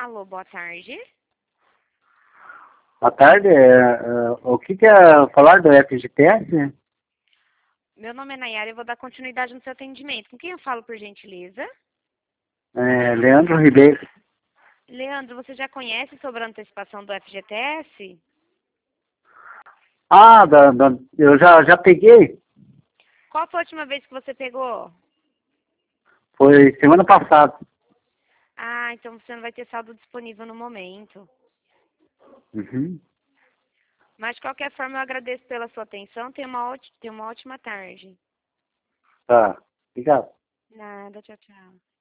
Alô, boa tarde. Boa tarde. O que é falar do FGTS? Meu nome é Nayara e eu vou dar continuidade no seu atendimento. Com quem eu falo, por gentileza? Leandro Ribeiro. Leandro, você já conhece sobre a antecipação do FGTS? Ah, eu já peguei. Qual foi a última vez que você pegou? Foi semana passada. Ah, então você não vai ter saldo disponível no momento. Uhum. Mas, de qualquer forma, eu agradeço pela sua atenção. Tenha uma ótima tarde. Tá. Obrigado. Nada, tchau, tchau.